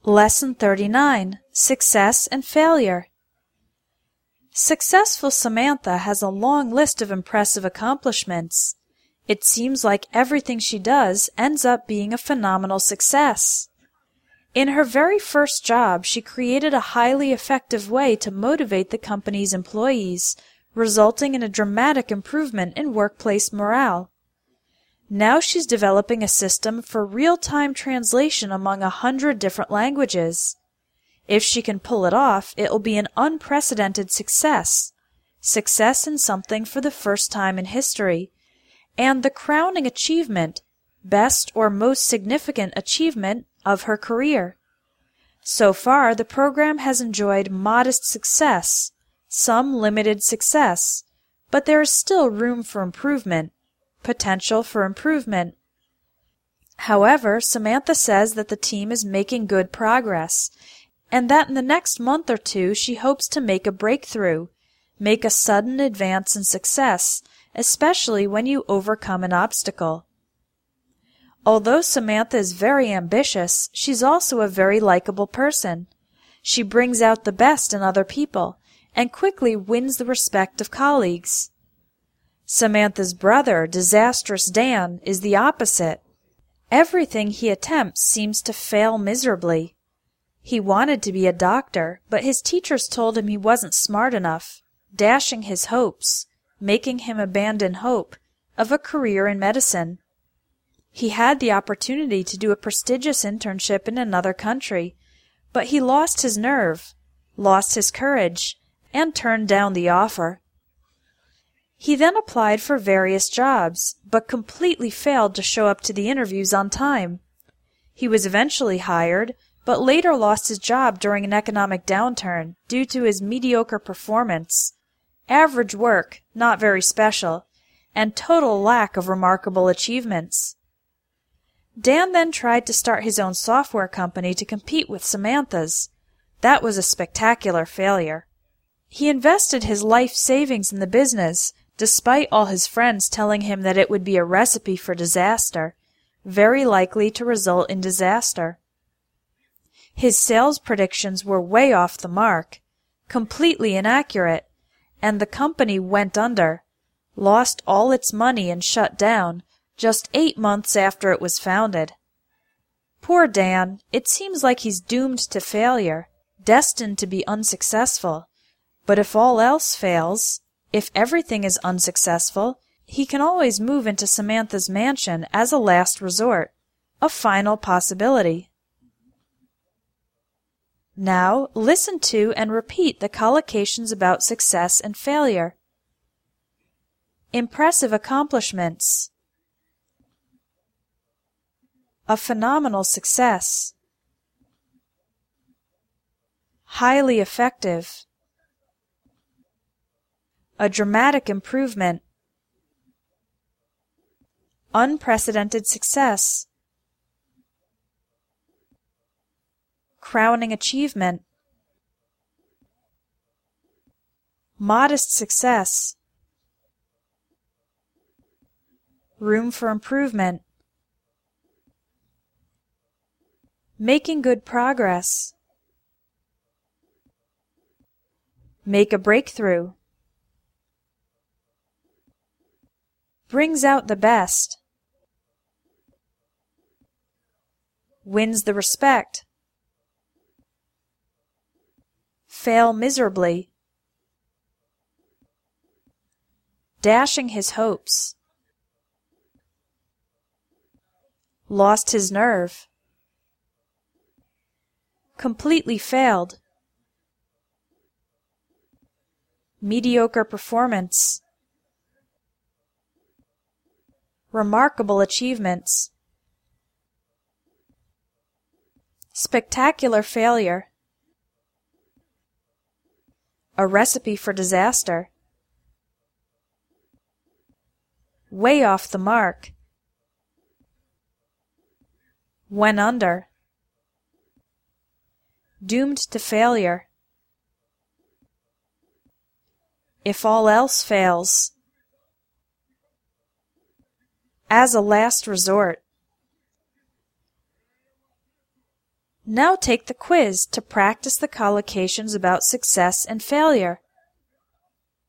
Lesson 39. Success and Failure. Successful Samantha has a long list of impressive accomplishments. It seems like everything she does ends up being a phenomenal success. In her very first job, she created a highly effective way to motivate the company's employees, resulting in a dramatic improvement in workplace morale. Now she's developing a system for real-time translation among 100 different languages. If she can pull it off, it will be an unprecedented success. Success in something for the first time in history. And the crowning achievement, best or most significant achievement of her career. So far, the program has enjoyed modest success, some limited success, but there is still room for improvement. Potential for improvement. However, Samantha says that the team is making good progress, and that in the next month or two she hopes to make a breakthrough, make a sudden advance in success, especially when you overcome an obstacle. Although Samantha is very ambitious, she's also a very likable person. She brings out the best in other people, and quickly wins the respect of colleagues. Samantha's brother, Disastrous Dan, is the opposite. Everything he attempts seems to fail miserably. He wanted to be a doctor, but his teachers told him he wasn't smart enough, dashing his hopes, making him abandon hope, of a career in medicine. He had the opportunity to do a prestigious internship in another country, but he lost his nerve, lost his courage, and turned down the offer. He then applied for various jobs, but completely failed to show up to the interviews on time. He was eventually hired, but later lost his job during an economic downturn due to his mediocre performance, average work, not very special, and total lack of remarkable achievements. Dan then tried to start his own software company to compete with Samantha's. That was a spectacular failure. He invested his life savings in the business, despite all his friends telling him that it would be a recipe for disaster, very likely to result in disaster. His sales predictions were way off the mark, completely inaccurate, and the company went under, lost all its money and shut down, just 8 months after it was founded. Poor Dan, it seems like he's doomed to failure, destined to be unsuccessful. But if all else fails, if everything is unsuccessful, he can always move into Samantha's mansion as a last resort, a final possibility. Now, listen to and repeat the collocations about success and failure. Impressive accomplishments. A phenomenal success. Highly effective. A dramatic improvement. Unprecedented success. Crowning achievement. Modest success. Room for improvement. Making good progress. Make a breakthrough. Brings out the best. Wins the respect. Fail miserably. Dashing his hopes. Lost his nerve. Completely failed. Mediocre performance. Remarkable achievements. Spectacular failure. A recipe for disaster. Way off the mark. Went under. Doomed to failure. If all else fails. As a last resort. Now take the quiz to practice the collocations about success and failure.